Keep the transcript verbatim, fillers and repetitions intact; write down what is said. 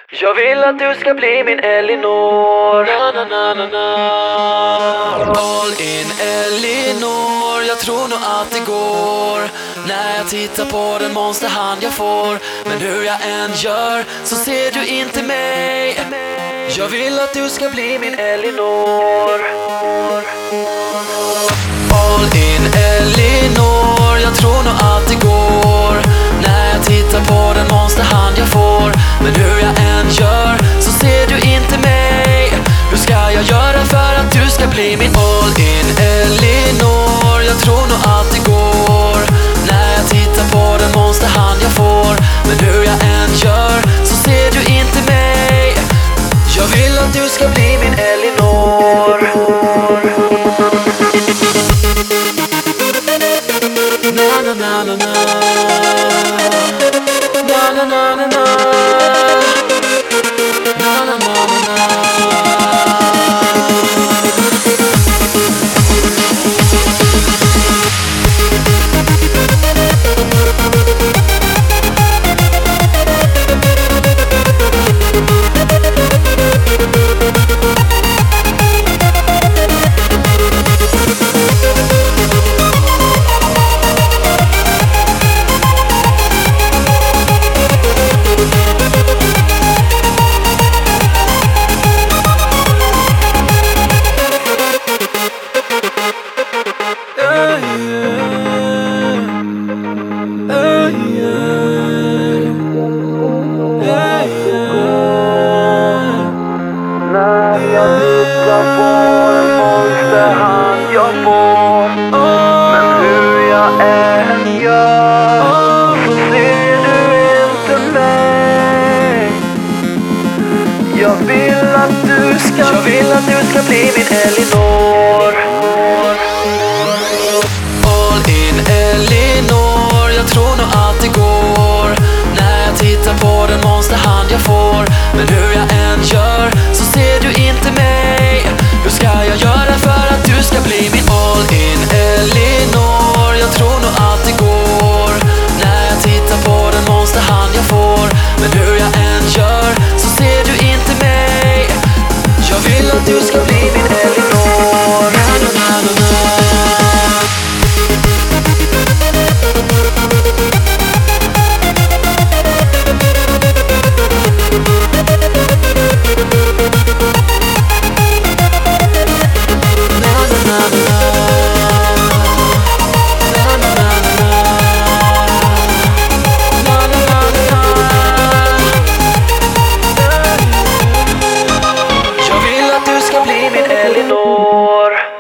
Jag vill att du ska bli min Elinor. Na, na, na, na, na. All in Elinor, jag tror nog att det går. När jag tittar på den monsterhand jag får. Men hur jag än gör så ser du inte mig. Jag vill att du ska bli min Elinor. All in Elinor, jag tror nog att det går. När jag tittar på den monsterhand jag får. Men hur jag än gör så ser du inte mig. Hur ska jag göra för att du ska bli min all in Elinor? Jag tror nog att det går. När jag tittar på den monsterhand jag får. Men hur jag än gör så ser du inte mig. Jag vill att du ska bli min Elinor. Na na na na na. Na na na na na. Na na na na na. Jag får, men hur jag än gör så ser du inte mig. Jag vill att du ska, jag vill att du ska bli min Elinor. All in Elinor, jag tror nog att det går. När jag tittar på den monsterhand jag får. Men hur jag än gör så ser du inte mig. Hur ska jag göra för att du ska bli min all in Elinor? Jag tror nog att det går. När jag tittar på den monsterhand jag får. Men hur jag än gör så ser du inte mig. Jag vill att du ska bli min Elinor. Na, na, na, na, na. Jag vill att du ska bli min Elinor.